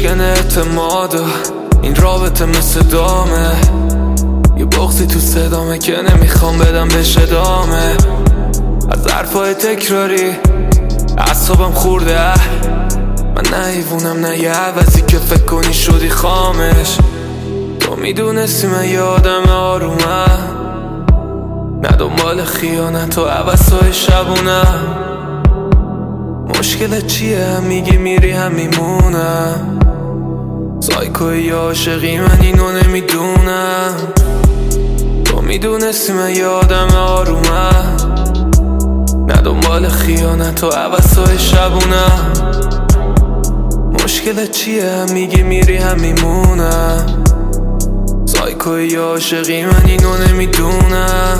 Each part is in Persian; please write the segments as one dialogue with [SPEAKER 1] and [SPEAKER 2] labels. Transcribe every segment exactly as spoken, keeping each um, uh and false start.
[SPEAKER 1] میشکن اعتماد و این رابطه مثل دامه، یه بغضی تو صدامه که نمیخوام بدم بهش ادامه. از حرفای تکراری اعصابم خورده، من نه حیوونم نه یه عوضی که فکر کنی شدی خامش. تو میدونستی من یه آدم آرومم، نه دنبال خیانت و عوضای شبونم. مشکلت چیه؟ هم میگی میری هم میمونم. سایکوی یا عاشقی من اینو نمیدونم. تو میدونستی من یه آدم آرومم، نه دنبال خیانت و عوضای شبونم. مشکلت چیه؟ هم میگی میری هم میمونم. سایکوی یا عاشقی من اینو نمیدونم.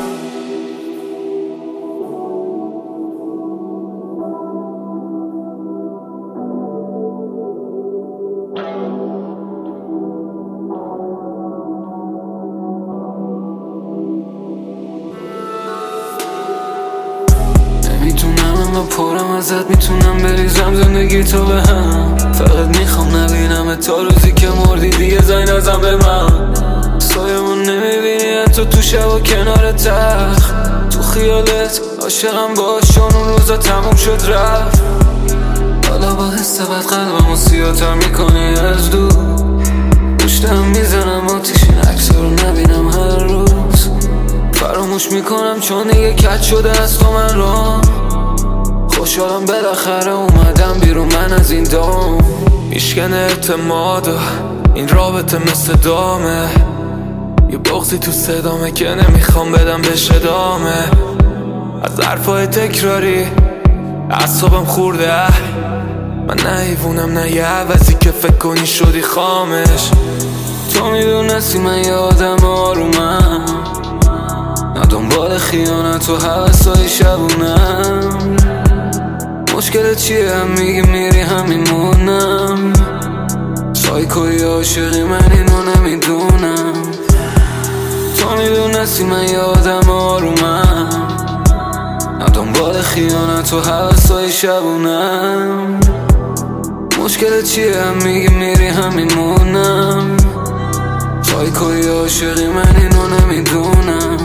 [SPEAKER 2] میتونم اما پرم ازت، میتونم بریزم زندگی تو به هم. فقط میخوام نبینم تا روزی که مردی دیگه زنگ نزن به من. سایمون نمیبینی حتی تو شب و کنار تخت، تو خیالت عاشقم باش چون اون روزا تموم شد رفت. حالا با حس بد قلبمو سیاتر میکنی از دور، پشتم میزنم آتیش این عکس رو نبینم هر روز. فراموش میکنم چون دیگه کج شده از تو من رو. خوشحالم بالاخره اومدم بیرون من از این دام.
[SPEAKER 1] میشکن اعتماد و این رابطه مثل دامه، یه بغضی تو صدامه که نمیخوام بدم بهش ادامه. از حرفای تکراری اعصابم خورده، من نه حیوونم نه یه عوضی که فکر کنی شدی خامش.
[SPEAKER 2] تو میدونستی من یه آدم آرومم، نه دنبال خیانت و حوضای شبونم. مشکلت چیه؟ هم میگی میری هم میمونم. سایکوی عاشقی من اینو نمیدونم. تو میدونستی من یه آدم آرومم، نه دنبال خیانت و حوضای شبونم. مشکلت چیه؟ هم میگی میری هم میمونم. سایکوی عاشقی من اینو نمیدونم.